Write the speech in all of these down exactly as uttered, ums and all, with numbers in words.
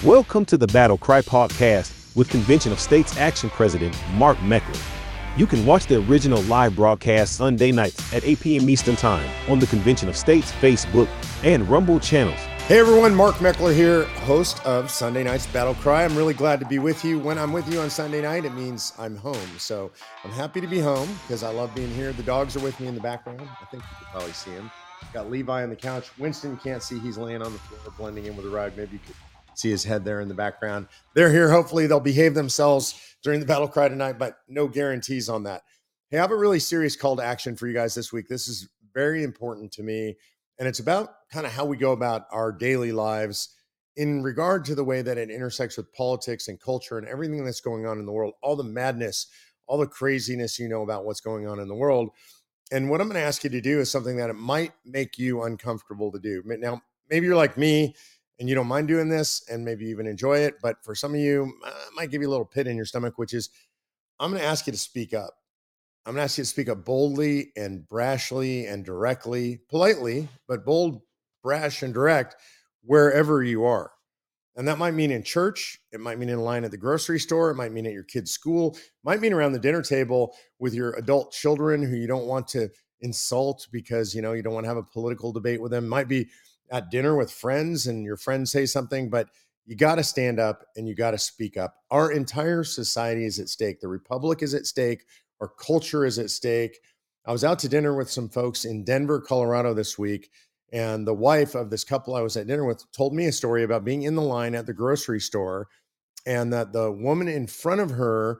Welcome to the Battle Cry podcast with Convention of States Action President Mark Meckler. You can watch the original live broadcast Sunday nights at eight p.m. Eastern Time on the Convention of States Facebook and Rumble channels. Hey everyone, Mark Meckler here, host of Sunday Night's Battle Cry. I'm really glad to be with you. When I'm with you on Sunday night, it means I'm home. So I'm happy to be home because I love being here. The dogs are with me in the background. I think you can probably see him. Got Levi on the couch. Winston, you can't see. He's laying on the floor, blending in with the rug. Maybe you could see his head there in the background. They're here. Hopefully they'll behave themselves during the Battle Cry tonight, but no guarantees on that. Hey, I have a really serious call to action for you guys this week. This is very important to me. And it's about kind of how we go about our daily lives in regard to the way that it intersects with politics and culture and everything that's going on in the world, all the madness, all the craziness you know about what's going on in the world. And what I'm going to ask you to do is something that it might make you uncomfortable to do. Now, maybe you're like me and you don't mind doing this and maybe even enjoy it. But for some of you, uh, it might give you a little pit in your stomach, which is I'm going to ask you to speak up. I'm going to ask you to speak up boldly and brashly and directly, politely, but bold, brash, and direct wherever you are. And that might mean in church. It might mean in line at the grocery store. It might mean at your kid's school. It might mean around the dinner table with your adult children who you don't want to insult because, you know, you don't want to have a political debate with them. It might be at dinner with friends and your friends say something, but you got to stand up and you got to speak up. Our entire society is at stake. The republic is at stake. Our culture is at stake. I was out to dinner with some folks in Denver, Colorado this week, and the wife of this couple I was at dinner with told me a story about being in the line at the grocery store and that the woman in front of her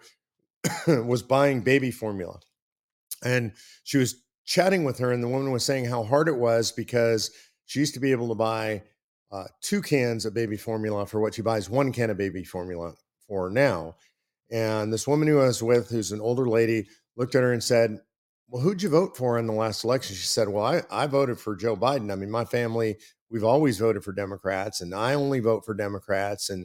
was buying baby formula. And she was chatting with her, and the woman was saying how hard it was because she used to be able to buy uh, two cans of baby formula for what she buys one can of baby formula for now. And this woman who I was with, who's an older lady, looked at her and said, well, who'd you vote for in the last election? She said, well, I, I voted for Joe Biden. I mean, my family, we've always voted for Democrats, and I only vote for Democrats. And,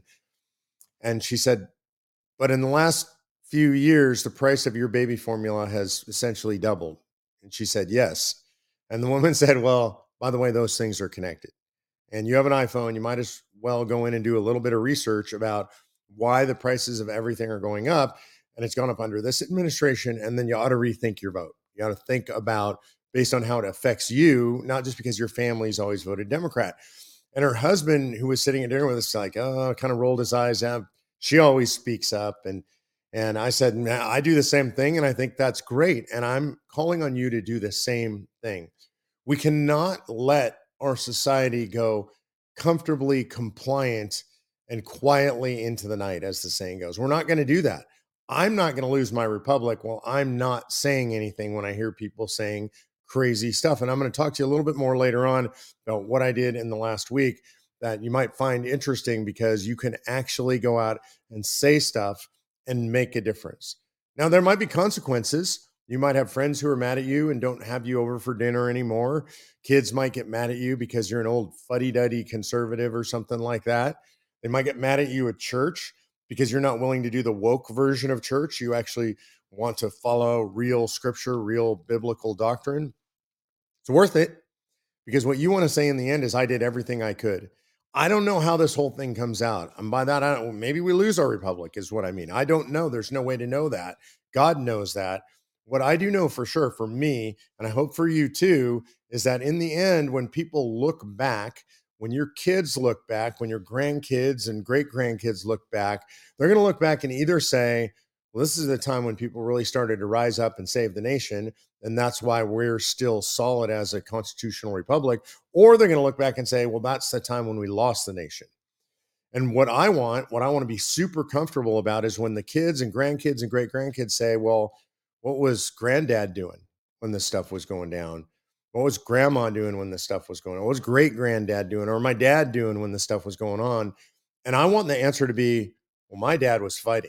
and she said, but in the last few years, the price of your baby formula has essentially doubled. And she said, yes. And the woman said, well, by the way, those things are connected. And you have an iPhone, you might as well go in and do a little bit of research about why the prices of everything are going up, and it's gone up under this administration, and then you ought to rethink your vote. You ought to think about based on how it affects you, not just because your family's always voted Democrat. And her husband, who was sitting at dinner with us, like, oh, kind of rolled his eyes out. She always speaks up. And and I said, nah, I do the same thing, and I think that's great. And I'm calling on you to do the same thing. We cannot let our society go comfortably compliant and quietly into the night, as the saying goes. We're not going to do that. I'm not going to lose my republic while I'm not saying anything when I hear people saying crazy stuff. And I'm going to talk to you a little bit more later on about what I did in the last week that you might find interesting because you can actually go out and say stuff and make a difference. Now, there might be consequences. You might have friends who are mad at you and don't have you over for dinner anymore. Kids might get mad at you because you're an old fuddy-duddy conservative or something like that. They might get mad at you at church because you're not willing to do the woke version of church. You actually want to follow real scripture, real biblical doctrine. It's worth it because what you want to say in the end is, I did everything I could. I don't know how this whole thing comes out. And by that, I don't, maybe we lose our republic is what I mean. I don't know. There's no way to know that. God knows that. What I do know for sure for me, and I hope for you too, is that in the end, when people look back, when your kids look back, when your grandkids and great grandkids look back, they're going to look back and either say, well, this is the time when people really started to rise up and save the nation, and that's why we're still solid as a constitutional republic, or they're going to look back and say, well, that's the time when we lost the nation. And what I want, what I want to be super comfortable about is when the kids and grandkids and great grandkids say, well, what was granddad doing when this stuff was going down? What was grandma doing when this stuff was going on? What was great granddad doing or my dad doing when this stuff was going on? And I want the answer to be, well, my dad was fighting.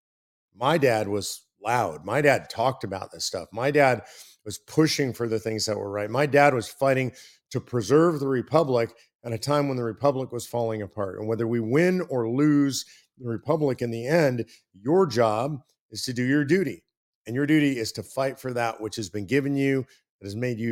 My dad was loud. My dad talked about this stuff. My dad was pushing for the things that were right. My dad was fighting to preserve the republic at a time when the republic was falling apart. And whether we win or lose the republic in the end, your job is to do your duty. And your duty is to fight for that which has been given you, that has made you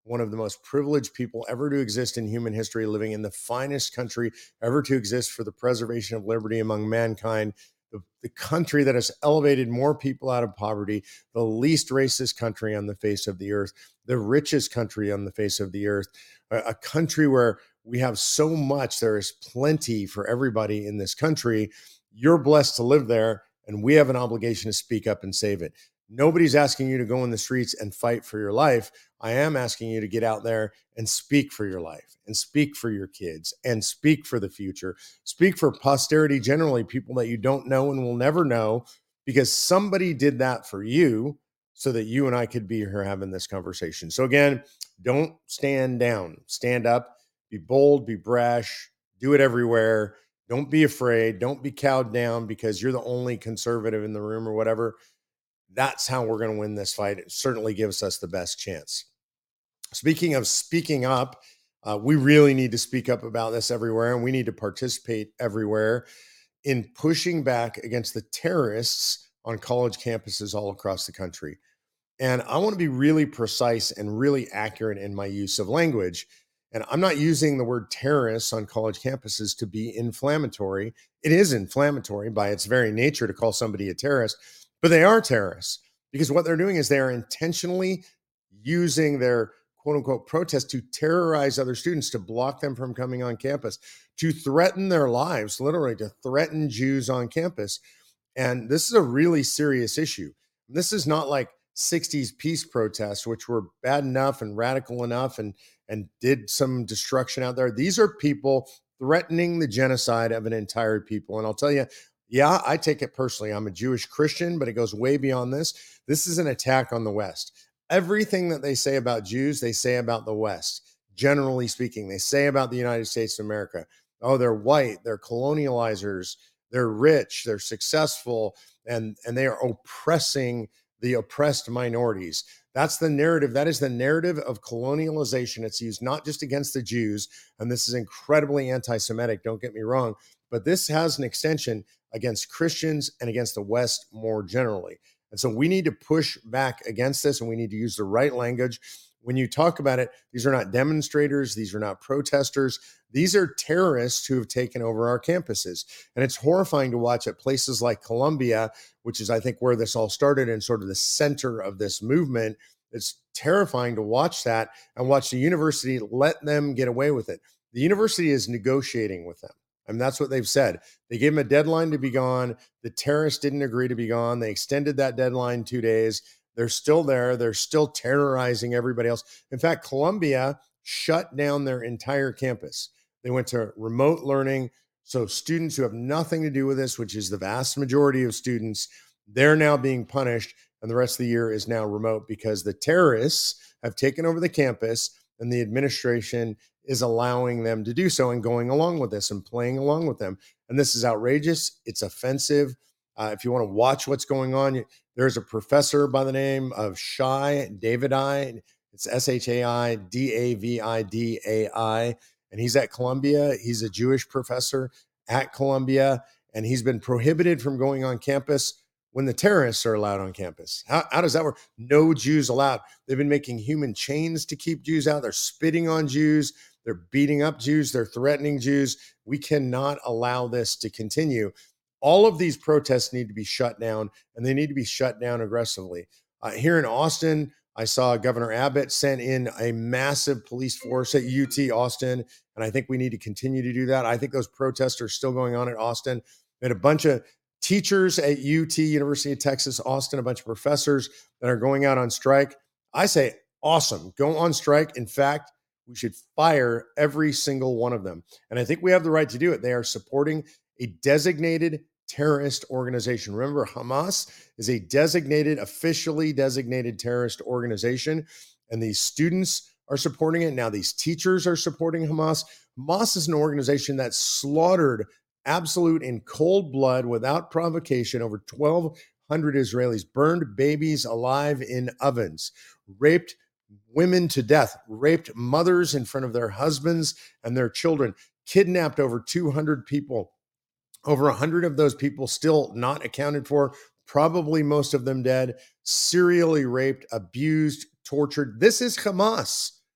one of the most privileged people ever to exist in human history, living in the finest country ever to exist for the preservation of liberty among mankind, the, the country that has elevated more people out of poverty, the least racist country on the face of the earth, the richest country on the face of the earth, a, a country where we have so much, there is plenty for everybody in this country. You're blessed to live there, and we have an obligation to speak up and save it. Nobody's asking you to go in the streets and fight for your life. I am asking you to get out there and speak for your life and speak for your kids and speak for the future. Speak for posterity generally, people that you don't know and will never know, because somebody did that for you so that you and I could be here having this conversation. So again, don't stand down. Stand up, be bold, be brash, do it everywhere. Don't be afraid. Don't be cowed down because you're the only conservative in the room or whatever. That's how we're going to win this fight. It certainly gives us the best chance. Speaking of speaking up, uh, we really need to speak up about this everywhere, and we need to participate everywhere in pushing back against the terrorists on college campuses all across the country. And I want to be really precise and really accurate in my use of language. And I'm not using the word terrorists on college campuses to be inflammatory. It is inflammatory by its very nature to call somebody a terrorist. But they are terrorists because what they're doing is they are intentionally using their quote unquote protest to terrorize other students, to block them from coming on campus, to threaten their lives, literally to threaten Jews on campus. And this is a really serious issue. This is not like sixties peace protests, which were bad enough and radical enough and, and did some destruction out there. These are people threatening the genocide of an entire people. And I'll tell you, yeah, I take it personally. I'm a Jewish Christian, but it goes way beyond this. This is an attack on the West. Everything that they say about Jews, they say about the West. Generally speaking, they say about the United States of America. Oh, they're white, they're colonializers, they're rich, they're successful, and, and they are oppressing the oppressed minorities. That's the narrative. That is the narrative of colonialization. It's used not just against the Jews, and this is incredibly anti-Semitic, don't get me wrong, but this has an extension against Christians and against the West more generally. And so we need to push back against this, and we need to use the right language. When you talk about it, these are not demonstrators. These are not protesters. These are terrorists who have taken over our campuses. And it's horrifying to watch at places like Columbia, which is, I think, where this all started and sort of the center of this movement. It's terrifying to watch that and watch the university let them get away with it. The university is negotiating with them. And that's what they've said. They gave them a deadline to be gone. The terrorists didn't agree to be gone. They extended that deadline two days. They're still there. They're still terrorizing everybody else. In fact, Columbia shut down their entire campus. They went to remote learning. So students who have nothing to do with this, which is the vast majority of students, they're now being punished. And the rest of the year is now remote because the terrorists have taken over the campus and the administration is allowing them to do so and going along with this and playing along with them. And this is outrageous. It's offensive. Uh, if you want to watch what's going on, there's a professor by the name of Shai Davidai. It's S H A I D A V I D A I. And he's at Columbia. He's a Jewish professor at Columbia. And he's been prohibited from going on campus when the terrorists are allowed on campus. How, how does that work? No Jews allowed. They've been making human chains to keep Jews out. They're spitting on Jews. They're beating up Jews. They're threatening Jews. We cannot allow this to continue. All of these protests need to be shut down, and they need to be shut down aggressively. Uh, here in Austin, I saw Governor Abbott sent in a massive police force at U T Austin, and I think we need to continue to do that. I think those protests are still going on at Austin. We had a bunch of teachers at U T, University of Texas, Austin, a bunch of professors that are going out on strike. I say, awesome, go on strike. In fact, we should fire every single one of them. And I think we have the right to do it. They are supporting a designated terrorist organization. Remember, Hamas is a designated, officially designated terrorist organization, and these students are supporting it. Now, these teachers are supporting Hamas. Hamas is an organization that slaughtered absolute in cold blood without provocation over twelve hundred Israelis, burned babies alive in ovens, raped women to death, raped mothers in front of their husbands and their children, kidnapped over two hundred people. Over one hundred of those people still not accounted for, probably most of them dead, serially raped, abused, tortured. This is Hamas.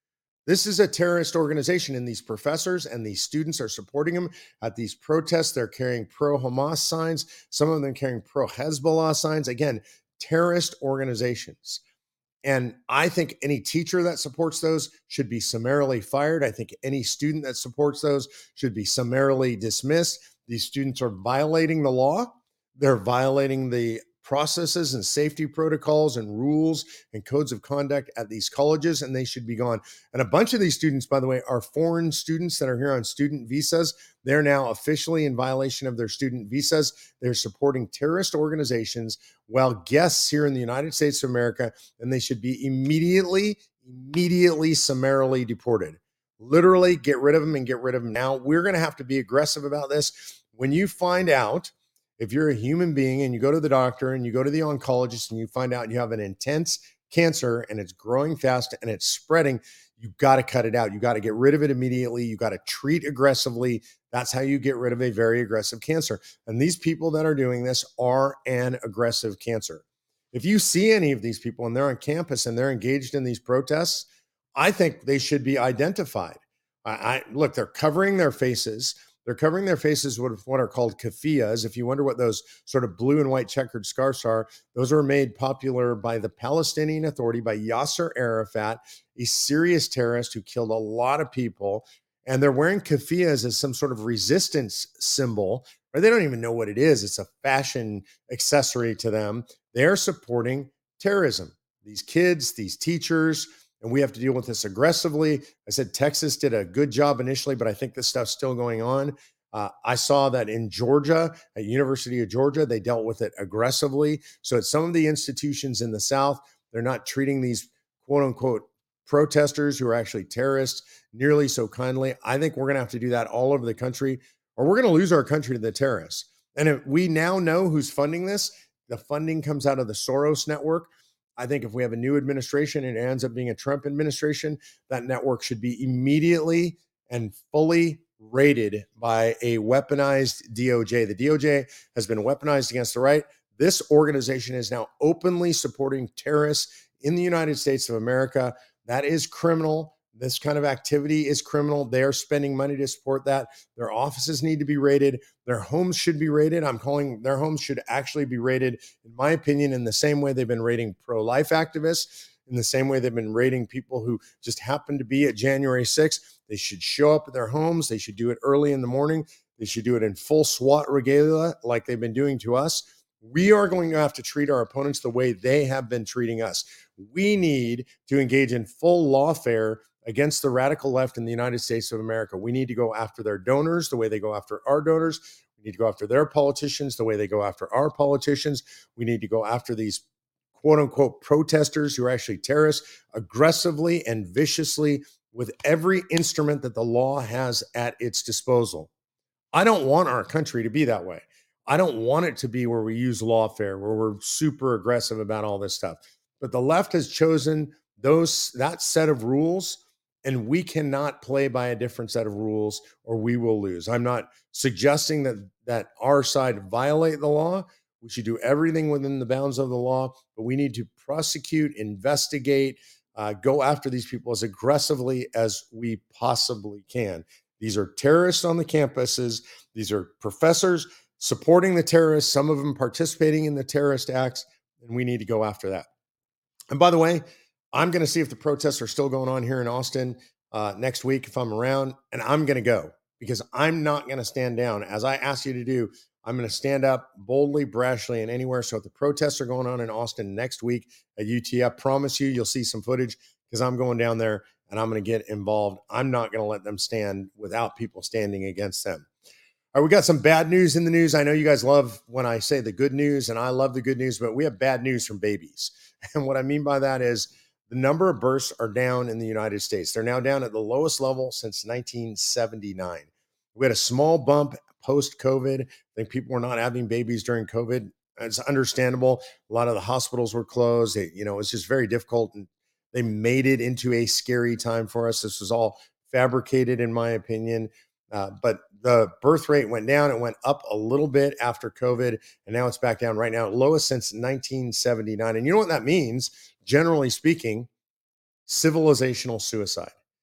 This is a terrorist organization, and these professors and these students are supporting them at these protests. They're carrying pro-Hamas signs, some of them carrying pro-Hezbollah signs. Again, terrorist organizations. And I think any teacher that supports those should be summarily fired. I think any student that supports those should be summarily dismissed. These students are violating the law. They're violating the processes and safety protocols and rules and codes of conduct at these colleges, and they should be gone. And a bunch of these students, by the way, are foreign students that are here on student visas. They're now officially in violation of their student visas. They're supporting terrorist organizations while guests here in the United States of America, and they should be immediately, immediately summarily deported. Literally get rid of them and get rid of them now. We're going to have to be aggressive about this. When you find out, if you're a human being and you go to the doctor and you go to the oncologist and you find out you have an intense cancer and it's growing fast and it's spreading, you got to cut it out. You got to get rid of it immediately. You got to treat aggressively. That's how you get rid of a very aggressive cancer. And these people that are doing this are an aggressive cancer. If you see any of these people and they're on campus and they're engaged in these protests, I think they should be identified. I, I look, they're covering their faces. They're covering their faces with what are called keffiyehs. If you wonder what those sort of blue and white checkered scarves are, those were made popular by the Palestinian Authority, by Yasser Arafat, a serious terrorist who killed a lot of people. And they're wearing keffiyehs as some sort of resistance symbol, or they don't even know what it is. It's a fashion accessory to them. They're supporting terrorism. These kids, these teachers, and we have to deal with this aggressively. I said Texas did a good job initially, but I think this stuff's still going on. Uh, I saw that in Georgia, at University of Georgia, they dealt with it aggressively. So at some of the institutions in the South, they're not treating these quote unquote protesters who are actually terrorists nearly so kindly. I think we're going to have to do that all over the country, or we're going to lose our country to the terrorists. And if we now know who's funding this, the funding comes out of the Soros network. I think if we have a new administration and it ends up being a Trump administration, that network should be immediately and fully raided by a weaponized D O J. The D O J has been weaponized against the right. This organization is now openly supporting terrorists in the United States of America. That is criminal. This kind of activity is criminal. They are spending money to support that. Their offices need to be raided. Their homes should be raided. I'm calling their homes should actually be raided, in my opinion, in the same way they've been raiding pro-life activists, in the same way they've been raiding people who just happen to be at January sixth. They should show up at their homes. They should do it early in the morning. They should do it in full SWAT regalia like they've been doing to us. We are going to have to treat our opponents the way they have been treating us. We need to engage in full lawfare against the radical left in the United States of America. We need to go after their donors the way they go after our donors. We need to go after their politicians the way they go after our politicians. We need to go after these quote unquote protesters who are actually terrorists aggressively and viciously with every instrument that the law has at its disposal. I don't want our country to be that way. I don't want it to be where we use lawfare, where we're super aggressive about all this stuff. But the left has chosen those that set of rules, and we cannot play by a different set of rules or we will lose. I'm not suggesting that that our side violate the law. We should do everything within the bounds of the law, but we need to prosecute, investigate, uh, go after these people as aggressively as we possibly can. These are terrorists on the campuses. These are professors supporting the terrorists, some of them participating in the terrorist acts, and we need to go after that. And by the way, I'm going to see if the protests are still going on here in Austin uh, next week if I'm around, and I'm going to go because I'm not going to stand down. As I asked you to do, I'm going to stand up boldly, brashly, and anywhere. So if the protests are going on in Austin next week at U T, I promise you, you'll see some footage because I'm going down there and I'm going to get involved. I'm not going to let them stand without people standing against them. All right, we got some bad news in the news. I know you guys love when I say the good news, and I love the good news, but we have bad news from babies. And what I mean by that is the number of births are down in the United States. They're now down at the lowest level since nineteen seventy-nine. We had a small bump post-COVID. I think people were not having babies during COVID. It's understandable. A lot of the hospitals were closed. They, you know, it's just very difficult, and they made it into a scary time for us. This was all fabricated, in my opinion. Uh, but the birth rate went down. It went up a little bit after COVID, and now it's back down right now, lowest since nineteen seventy-nine. And you know what that means? Generally speaking, civilizational suicide.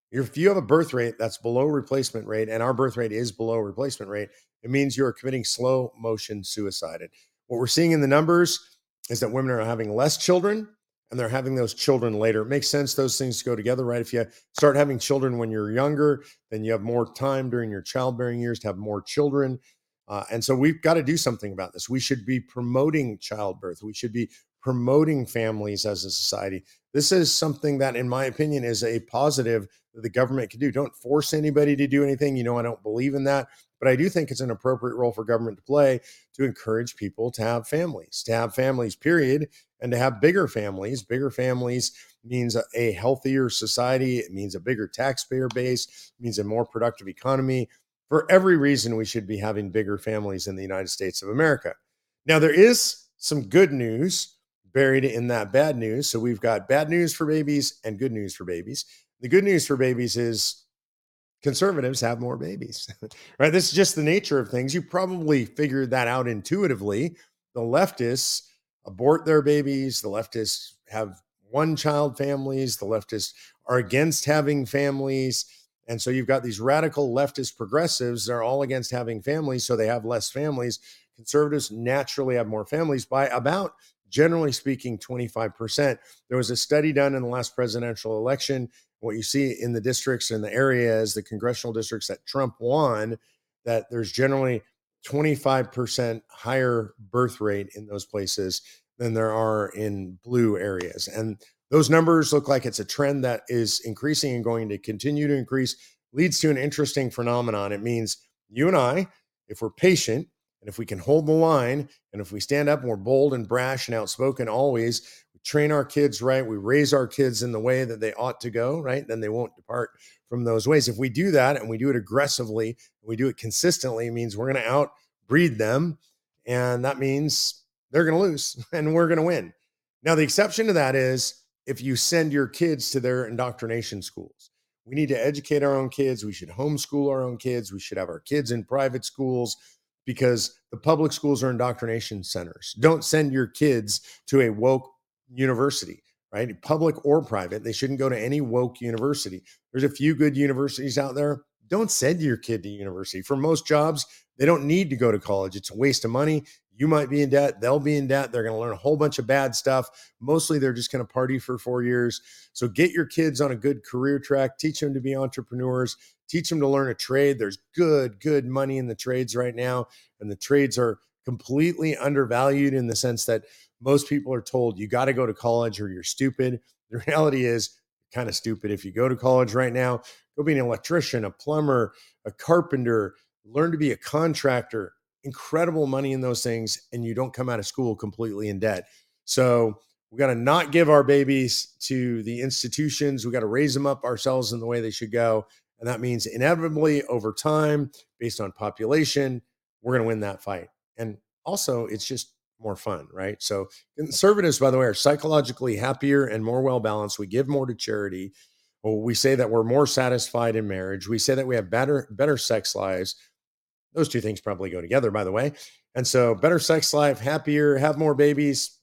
If you have a birth rate that's below replacement rate, and our birth rate is below replacement rate, it means you're committing slow motion suicide. And what we're seeing in the numbers is that women are having less children and they're having those children later. It makes sense. Those things go together, right? If you start having children when you're younger, then you have more time during your childbearing years to have more children. Uh, and so we've got to do something about this. We should be promoting childbirth. We should be promoting families as a society. This is something that, in my opinion, is a positive that the government can do. Don't force anybody to do anything. You know, I don't believe in that, but I do think it's an appropriate role for government to play to encourage people to have families, to have families, period, and to have bigger families. Bigger families means a, a healthier society. It means a bigger taxpayer base. It means a more productive economy. For every reason, we should be having bigger families in the United States of America. Now, there is some good news buried in that bad news. So we've got bad news for babies and good news for babies. The good news for babies is conservatives have more babies, right? This is just the nature of things. You probably figured that out intuitively. The leftists abort their babies. The leftists have one child families. The leftists are against having families. And so you've got these radical leftist progressives that are all against having families. So they have less families. Conservatives naturally have more families by about, generally speaking, twenty-five percent. There was a study done in the last presidential election. What you see in the districts and the areas, the congressional districts that Trump won, that there's generally twenty-five percent higher birth rate in those places than there are in blue areas. And those numbers look like it's a trend that is increasing and going to continue to increase. Leads to an interesting phenomenon. It means you and I, if we're patient, and if we can hold the line, and if we stand up and we're bold and brash and outspoken always, we train our kids right, we raise our kids in the way that they ought to go, right? Then they won't depart from those ways. If we do that and we do it aggressively, and we do it consistently, it means we're going to outbreed them. And that means they're going to lose and we're going to win. Now, the exception to that is if you send your kids to their indoctrination schools. We need to educate our own kids. We should homeschool our own kids. We should have our kids in private schools, because the public schools are indoctrination centers. Don't send your kids to a woke university, right? Public or private. They shouldn't go to any woke university. There's a few good universities out there. Don't send your kid to university. For most jobs, they don't need to go to college. It's a waste of money. You might be in debt. They'll be in debt. They're going to learn a whole bunch of bad stuff. Mostly they're just going to party for four years. So get your kids on a good career track. Teach them to be entrepreneurs. Teach them to learn a trade. There's good, good money in the trades right now. And the trades are completely undervalued in the sense that most people are told you got to go to college or you're stupid. The reality is you're kind of stupid if you go to college right now. Go be an electrician, a plumber, a carpenter, learn to be a contractor. Incredible money in those things, and you don't come out of school completely in debt. So we got to not give our babies to the institutions. We got to raise them up ourselves in the way they should go. And that means inevitably over time, based on population, we're going to win that fight. And also, it's just more fun, right? So conservatives, by the way, are psychologically happier and more well-balanced. We give more to charity. Well, we say that we're more satisfied in marriage. We say that we have better, better sex lives. Those two things probably go together, by the way. And so better sex life, happier, have more babies.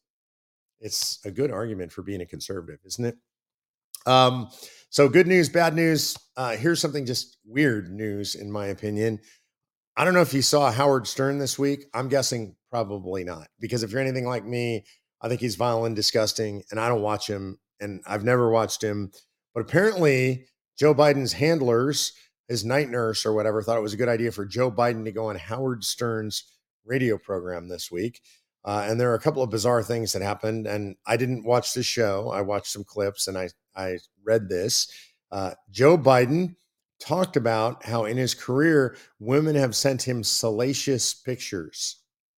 It's a good argument for being a conservative, isn't it? Um, so good news, bad news. Uh, here's something just weird news, in my opinion. I don't know if you saw Howard Stern this week. I'm guessing probably not, because if you're anything like me, I think he's vile and disgusting, and I don't watch him, and I've never watched him. But apparently Joe Biden's handlers, his night nurse or whatever, thought it was a good idea for Joe Biden to go on Howard Stern's radio program this week. Uh, and there are a couple of bizarre things that happened. And I didn't watch the show. I watched some clips and I, I read this. Uh, Joe Biden talked about how in his career, women have sent him salacious pictures.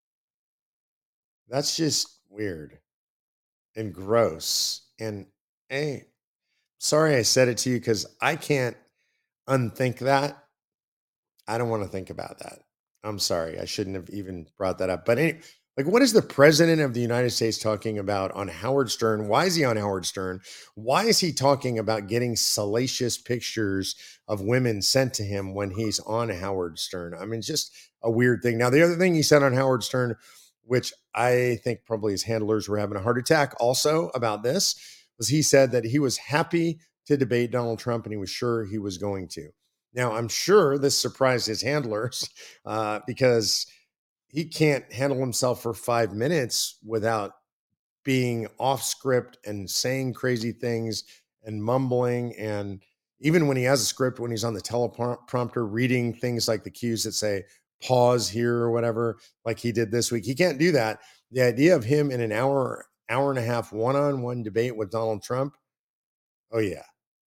That's just weird and gross. And hey, sorry I said it to you because I can't unthink that. I don't want to think about that. I'm sorry. I shouldn't have even brought that up. But anyway, like, what is the president of the United States talking about on Howard Stern? Why is he on Howard Stern? Why is he talking about getting salacious pictures of women sent to him when he's on Howard Stern? I mean, just a weird thing. Now, the other thing he said on Howard Stern, which I think probably his handlers were having a heart attack also about this, was he said that he was happy to debate Donald Trump, and he was sure he was going to. Now, I'm sure this surprised his handlers uh, because he can't handle himself for five minutes without being off script and saying crazy things and mumbling. And even when he has a script, when he's on the teleprompter reading things like the cues that say pause here or whatever, like he did this week, he can't do that. The idea of him in an hour, hour and a half one-on-one debate with Donald Trump, oh yeah.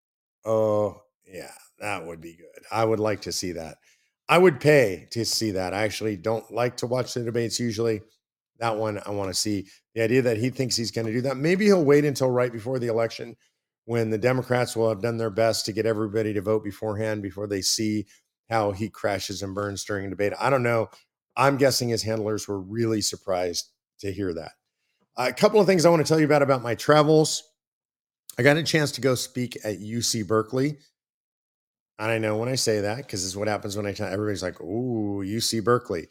Oh yeah, that would be good. I would like to see that. I would pay to see that. I actually don't like to watch the debates usually. That one I want to see. The idea that he thinks he's going to do that. Maybe he'll wait until right before the election when the Democrats will have done their best to get everybody to vote beforehand before they see how he crashes and burns during a debate. I don't know. I'm guessing his handlers were really surprised to hear that. Uh, a couple of things I want to tell you about about my travels. I got a chance to go speak at U C Berkeley. And I know when I say that, because this is what happens when I tell everybody's like, ooh, U C Berkeley.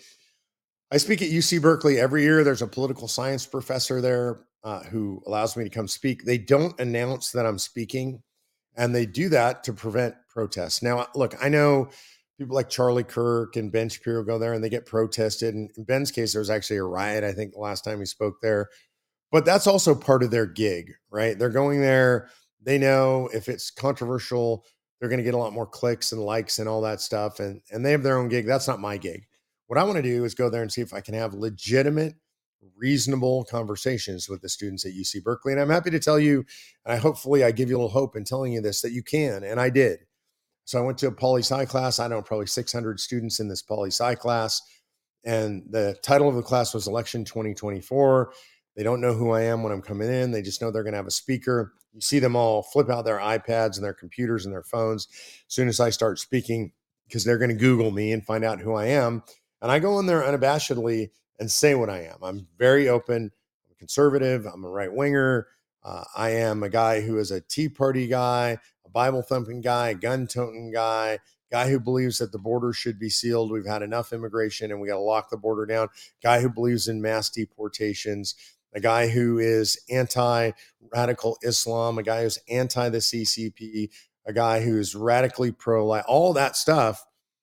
I speak at U C Berkeley every year. There's a political science professor there uh, who allows me to come speak. They don't announce that I'm speaking, and they do that to prevent protests. Now, look, I know people like Charlie Kirk and Ben Shapiro go there and they get protested. And in Ben's case, there was actually a riot, I think, the last time he spoke there. But that's also part of their gig, right? They're going there. They know if it's controversial, they're going to get a lot more clicks and likes and all that stuff. And, and they have their own gig. That's not my gig. What I want to do is go there and see if I can have legitimate, reasonable conversations with the students at U C Berkeley. And I'm happy to tell you, and I hopefully I give you a little hope in telling you this, that you can. And I did. So I went to a poli-sci class. I know probably six hundred students in this poli-sci class. And the title of the class was Election twenty twenty-four. They don't know who I am when I'm coming in. They just know they're going to have a speaker. You see them all flip out their iPads and their computers and their phones as soon as I start speaking, because they're going to Google me and find out who I am. And I go in there unabashedly and say what I am. I'm very open. I'm a conservative. I'm a right winger. Uh, I am a guy who is a Tea Party guy, a Bible thumping guy, a gun toting guy, guy who believes that the border should be sealed. We've had enough immigration and we got to lock the border down. Guy who believes in mass deportations. A guy who is anti-radical Islam, a guy who's anti the C C P, a guy who's radically pro-life, all that stuff.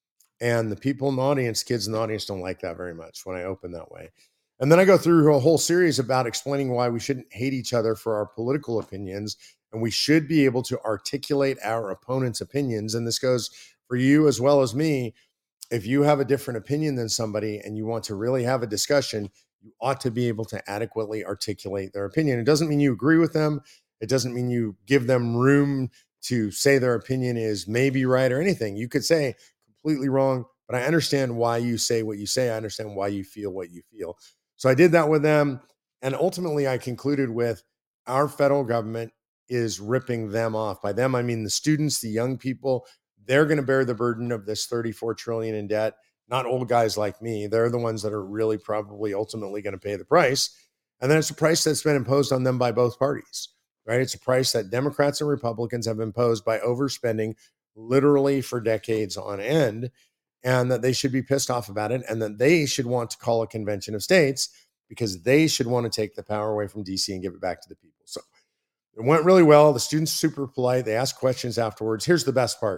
And the people in the audience, kids in the audience, don't like that very much when I open that way. And then I go through a whole series about explaining why we shouldn't hate each other for our political opinions, and we should be able to articulate our opponent's opinions. And this goes for you as well as me. If you have a different opinion than somebody and you want to really have a discussion, you ought to be able to adequately articulate their opinion. It doesn't mean you agree with them. It doesn't mean you give them room to say their opinion is maybe right or anything. You could say completely wrong, but I understand why you say what you say. I understand why you feel what you feel. So I did that with them. And ultimately, I concluded with our federal government is ripping them off. By them, I mean the students, the young people. They're going to bear the burden of this thirty-four trillion dollars in debt. Not old guys like me. They're the ones that are really probably ultimately going to pay the price. And then it's a price that's been imposed on them by both parties, right? It's a price that Democrats and Republicans have imposed by overspending literally for decades on end, and that they should be pissed off about it, and that they should want to call a convention of states because they should want to take the power away from D C and give it back to the people. So it went really well. The students super polite. They asked questions afterwards. Here's the best part.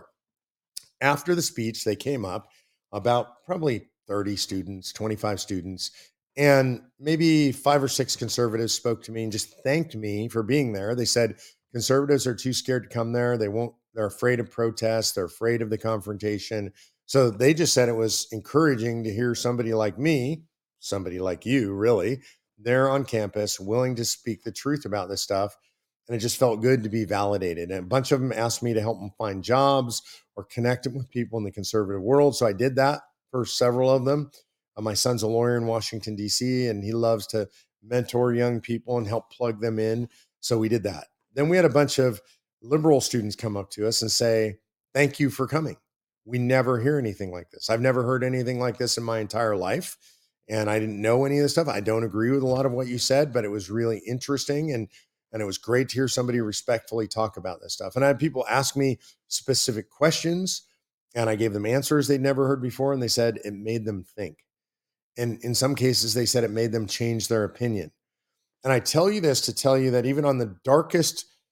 After the speech, they came up, about probably thirty students, twenty-five students, and maybe five or six conservatives spoke to me and just thanked me for being there. They said conservatives are too scared to come there. They won't, they're afraid of protests. They're afraid of the confrontation. So they just said it was encouraging to hear somebody like me, somebody like you, really, there on campus, willing to speak the truth about this stuff. And it just felt good to be validated. And a bunch of them asked me to help them find jobs or connect them with people in the conservative world. So I did that for several of them. Uh, my son's a lawyer in Washington, D C, and he loves to mentor young people and help plug them in. So we did that. Then we had a bunch of liberal students come up to us and say, thank you for coming. We never hear anything like this. I've never heard anything like this in my entire life. And I didn't know any of this stuff. I don't agree with a lot of what you said, but it was really interesting. And And it was great to hear somebody respectfully talk about this stuff. And I had people ask me specific questions, and I gave them answers they'd never heard before. And they said it made them think. And in some cases, they said it made them change their opinion. And I tell you this to tell you that even on the darkest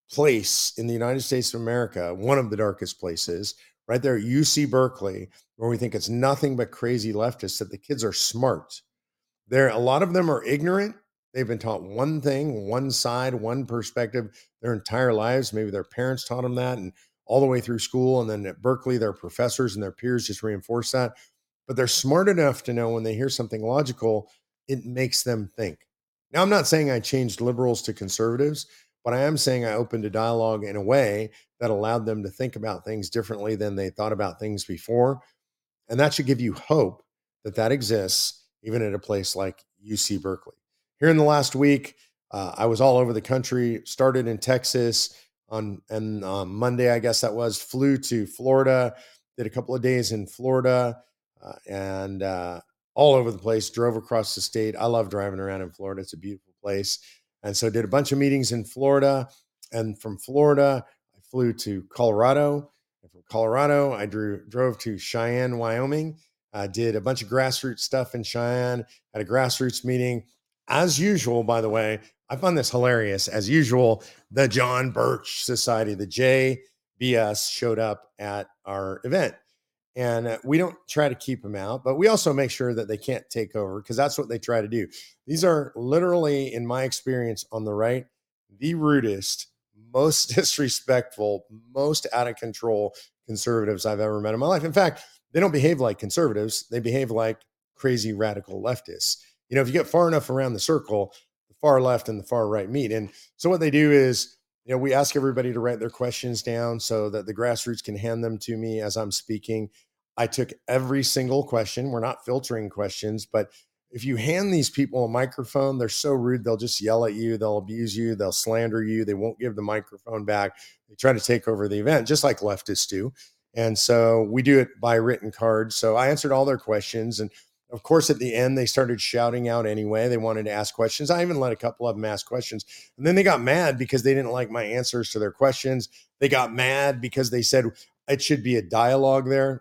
place in the United States of America, one of the darkest places, right there at U C Berkeley, where we think it's nothing but crazy leftists, that the kids are smart. They're, a lot of them are ignorant. They've been taught one thing, one side, one perspective their entire lives. Maybe their parents taught them that, and all the way through school. And then at Berkeley, their professors and their peers just reinforce that. But they're smart enough to know when they hear something logical, it makes them think. Now, I'm not saying I changed liberals to conservatives, but I am saying I opened a dialogue in a way that allowed them to think about things differently than they thought about things before. And that should give you hope that that exists, even at a place like U C Berkeley. Here in the last week, uh, I was all over the country, started in Texas on, and on Monday, I guess that was, flew to Florida, did a couple of days in Florida, uh, and uh, all over the place, drove across the state. I love driving around in Florida. It's a beautiful place. And so did a bunch of meetings in Florida. And from Florida, I flew to Colorado. And from Colorado, I drew, drove to Cheyenne, Wyoming. I did a bunch of grassroots stuff in Cheyenne, had a grassroots meeting. As usual, by the way, I found this hilarious. As usual, the John Birch Society, the J B S, showed up at our event. And uh, we don't try to keep them out, but we also make sure that they can't take over, because that's what they try to do. These are literally, in my experience on the right, the rudest, most disrespectful, most out of control conservatives I've ever met in my life. In fact, they don't behave like conservatives. They behave like crazy radical leftists. You know, if you get far enough around the circle, the far left and the far right meet. And so what they do is, you know, we ask everybody to write their questions down so that the grassroots can hand them to me as I'm speaking. I took every single question. We're not filtering questions, but if you hand these people a microphone, they're so rude. They'll just yell at you. They'll abuse you. They'll slander you. They won't give the microphone back. They try to take over the event, just like leftists do. And so we do it by written cards. So I answered all their questions. And of course, at the end, they started shouting out anyway. They wanted to ask questions. I even let a couple of them ask questions. And then they got mad because they didn't like my answers to their questions. They got mad because they said it should be a dialogue there.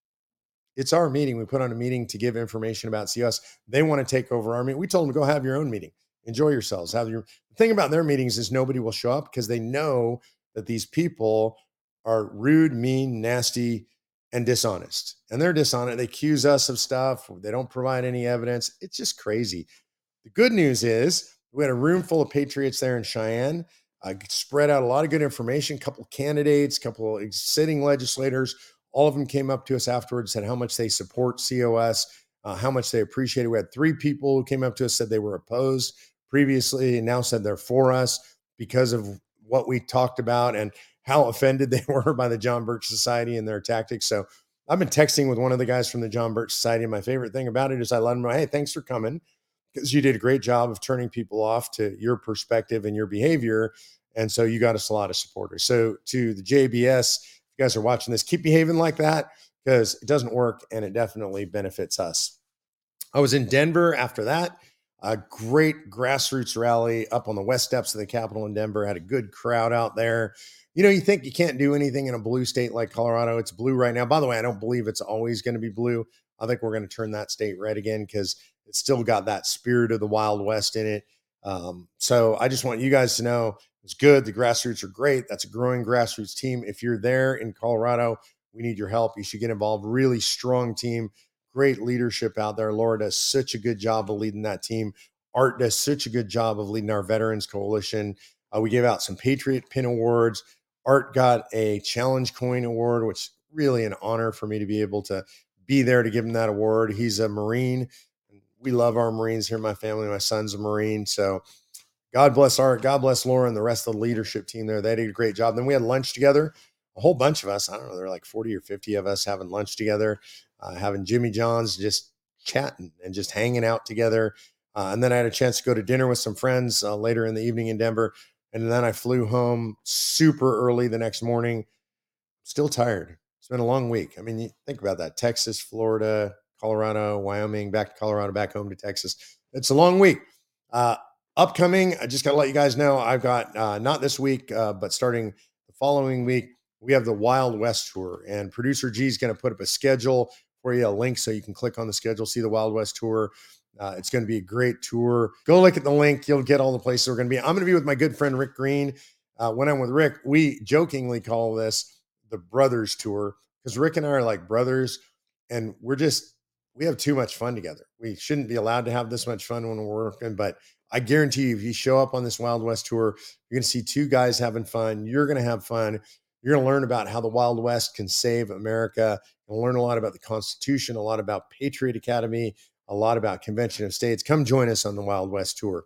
It's our meeting. We put on a meeting to give information about C O S. They want to take over our meeting. We told them to go have your own meeting. Enjoy yourselves. Have your the thing about their meetings is nobody will show up because they know that these people are rude, mean, nasty, and dishonest. And they're dishonest. They accuse us of stuff. They don't provide any evidence. It's just crazy. The good news is we had a room full of patriots there in Cheyenne. I spread out a lot of good information, a couple of candidates, a couple of sitting legislators. All of them came up to us afterwards, said how much they support C O S, uh, how much they appreciate it. We had three people who came up to us, said they were opposed previously, and now said they're for us because of what we talked about and how offended they were by the John Birch Society and their tactics. So I've been texting with one of the guys from the John Birch Society, and my favorite thing about it is I let them know, hey, thanks for coming, because you did a great job of turning people off to your perspective and your behavior. And so you got us a lot of supporters. So to the J B S, if you guys are watching this, keep behaving like that, because it doesn't work and it definitely benefits us. I was in Denver after that. A great grassroots rally up on the west steps of the Capitol in Denver. Had a good crowd out there. You know, you think you can't do anything in a blue state like Colorado. It's blue right now. By the way, I don't believe it's always going to be blue. I think we're going to turn that state red again because it's still got that spirit of the Wild West in it. Um, so I just want you guys to know it's good. The grassroots are great. That's a growing grassroots team. If you're there in Colorado, we need your help. You should get involved. Really strong team. Great leadership out there. Laura does such a good job of leading that team. Art does such a good job of leading our Veterans Coalition. Uh, we gave out some Patriot Pin Awards. Art got a Challenge Coin Award, which is really an honor for me to be able to be there to give him that award. He's a Marine. We love our Marines here in my family. My son's a Marine. So God bless Art. God bless Laura and the rest of the leadership team there. They did a great job. Then we had lunch together. A whole bunch of us. I don't know. There were like forty or fifty of us having lunch together, uh, having Jimmy John's, just chatting and just hanging out together. Uh, and then I had a chance to go to dinner with some friends uh, later in the evening in Denver. And then I flew home super early the next morning. Still tired. It's been a long week. I mean, you think about that. Texas, Florida, Colorado, Wyoming, back to Colorado, back home to Texas. It's a long week. Uh, upcoming, I just got to let you guys know, I've got, uh, not this week, uh, but starting the following week, we have the Wild West Tour. And Producer G is going to put up a schedule for you, a link so you can click on the schedule, see the Wild West Tour. Uh, it's going to be a great tour. Go look at the link. You'll get all the places we're going to be. I'm going to be with my good friend Rick Green. Uh, when I'm with Rick, we jokingly call this the Brothers Tour because Rick and I are like brothers, and we're just, we have too much fun together. We shouldn't be allowed to have this much fun when we're working, but I guarantee you, if you show up on this Wild West tour, you're going to see two guys having fun. You're going to have fun. You're going to learn about how the Wild West can save America. You'll learn a lot about the Constitution, a lot about Patriot Academy, a lot about Convention of States. Come join us on the Wild West tour.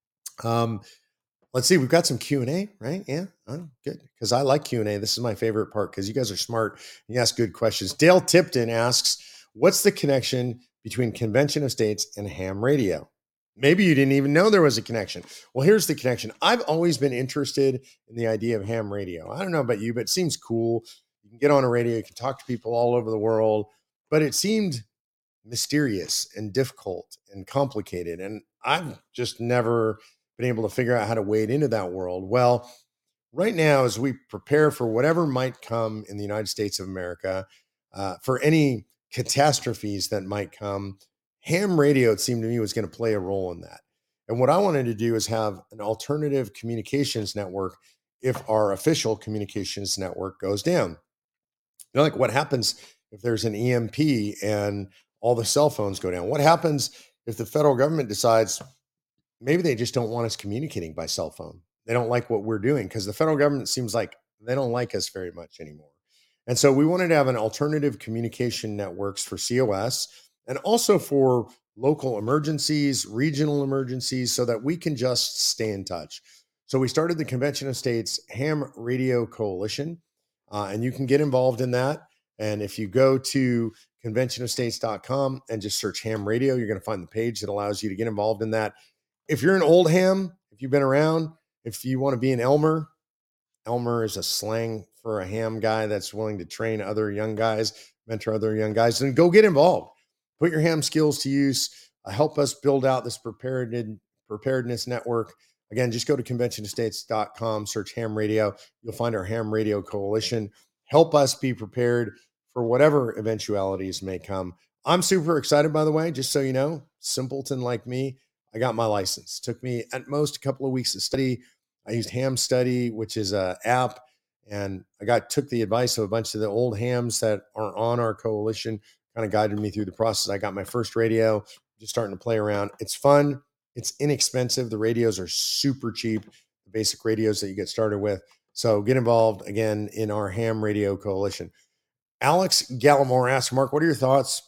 Um, let's see. We've got some Q and A, right? Yeah, oh, good. Because I like Q and A. This is my favorite part because you guys are smart. You ask good questions. Dale Tipton asks, what's the connection between Convention of States and ham radio? Maybe you didn't even know there was a connection. Well, here's the connection. I've always been interested in the idea of ham radio. I don't know about you, but it seems cool. You can get on a radio, you can talk to people all over the world, but it seemed mysterious and difficult and complicated. And I've just never been able to figure out how to wade into that world. Well, right now, as we prepare for whatever might come in the United States of America, uh, for any catastrophes that might come, ham radio, it seemed to me, was going to play a role in that. And what I wanted to do is have an alternative communications network if our official communications network goes down. You know, like what happens if there's an E M P and all the cell phones go down? What happens if the federal government decides maybe they just don't want us communicating by cell phone? They don't like what we're doing because the federal government seems like they don't like us very much anymore. And so we wanted to have an alternative communication networks for C O S and also for local emergencies, regional emergencies, so that we can just stay in touch. So we started the Convention of States Ham Radio Coalition, uh, and you can get involved in that. And if you go to convention of states dot com and just search ham radio, you're going to find the page that allows you to get involved in that. If you're an old ham, if you've been around, if you want to be an Elmer, Elmer is a slang for a ham guy that's willing to train other young guys, mentor other young guys, and go get involved. Put your ham skills to use. Uh, help us build out this prepared, preparedness network. Again, just go to convention of states dot com, search ham radio. You'll find our ham radio coalition. Help us be prepared for whatever eventualities may come. I'm super excited, by the way, just so you know, simpleton like me, I got my license. Took me at most a couple of weeks to study. I used Ham Study, which is an app, and I got took the advice of a bunch of the old hams that are on our coalition, kind of guided me through the process. I got my first radio, just starting to play around. It's fun. It's inexpensive. The radios are super cheap, the basic radios that you get started with. So get involved, again, in our Ham Radio Coalition. Alex Gallimore asks, Mark, what are your thoughts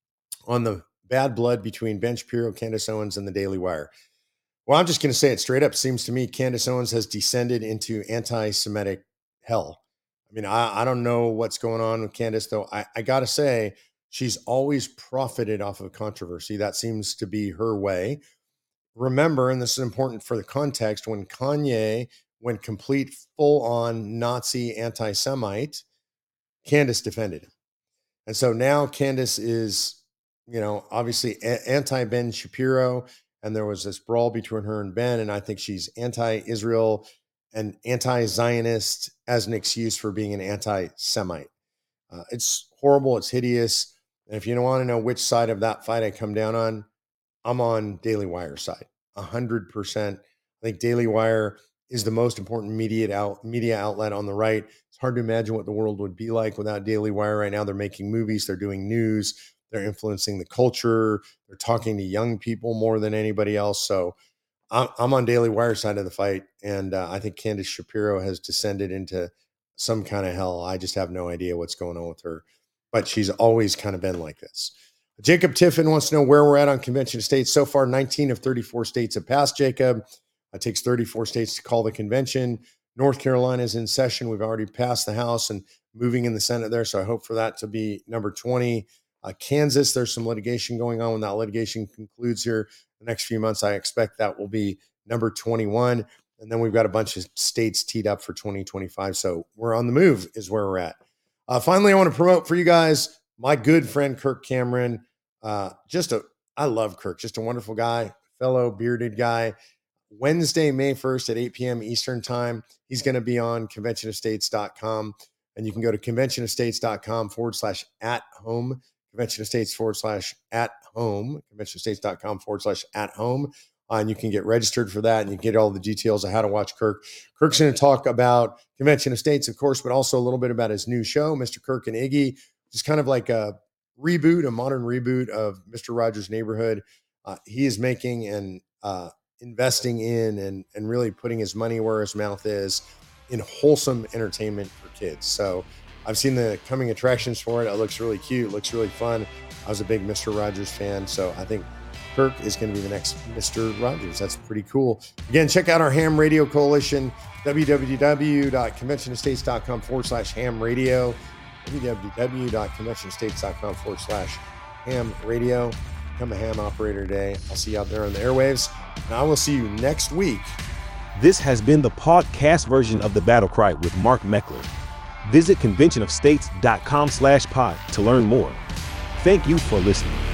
on the bad blood between Ben Shapiro, Candace Owens, and the Daily Wire? Well, I'm just going to say it straight up. Seems to me Candace Owens has descended into anti-Semitic hell. I mean, I, I don't know what's going on with Candace, though. I, I got to say, she's always profited off of controversy. That seems to be her way. Remember, and this is important for the context, when Kanye went complete full-on Nazi anti-Semite, Candace defended him. And so now Candace is, you know, obviously a- anti-Ben Shapiro, and there was this brawl between her and Ben, and I think she's anti-Israel and anti-Zionist as an excuse for being an anti-Semite. Uh, it's horrible. It's hideous. And if you don't want to know which side of that fight I come down on, I'm on Daily Wire side, one hundred percent. I think Daily Wire is the most important media out, media outlet on the right. It's hard to imagine what the world would be like without Daily Wire right now. They're making movies. They're doing news. They're influencing the culture. They're talking to young people more than anybody else. So I'm, I'm on Daily Wire side of the fight. And uh, I think Candace Shapiro has descended into some kind of hell. I just have no idea what's going on with her. But she's always kind of been like this. Jacob Tiffin wants to know where we're at on Convention of States. So far, nineteen of thirty-four states have passed, Jacob. It takes thirty-four states to call the convention. North Carolina is in session. We've already passed the House and moving in the Senate there. So I hope for that to be number twenty. Uh, Kansas, there's some litigation going on. When that litigation concludes here the next few months, I expect that will be number twenty-one. And then we've got a bunch of states teed up for twenty twenty-five. So we're on the move is where we're at. Uh, finally, I want to promote for you guys my good friend, Kirk Cameron. Uh, just a, I love Kirk, just a wonderful guy, fellow bearded guy. Wednesday, May first at eight p.m. Eastern time, he's going to be on convention of states dot com. And you can go to convention of states dot com forward slash at home, convention of states forward slash at home, convention of states dot com forward slash at home Uh, and you can get registered for that, and you get all the details of how to watch Kirk. Kirk's going to talk about Convention of States, of course, but also a little bit about his new show, Mister Kirk and Iggy, which is kind of like a reboot, a modern reboot of Mister Rogers' Neighborhood. Uh, he is making and uh, investing in and, and really putting his money where his mouth is in wholesome entertainment for kids. So I've seen the coming attractions for it. It looks really cute. It looks really fun. I was a big Mister Rogers fan, so I think Kirk is going to be the next Mister Rogers. That's pretty cool. Again, check out our Ham Radio Coalition, www.conventionestates.com forward slash ham radio, www.conventionestates.com forward slash ham radio. Become a ham operator today. I'll see you out there on the airwaves, and I will see you next week. This has been the podcast version of The Battle Cry with Mark Meckler. Visit conventionofstates.com slash pod to learn more. Thank you for listening.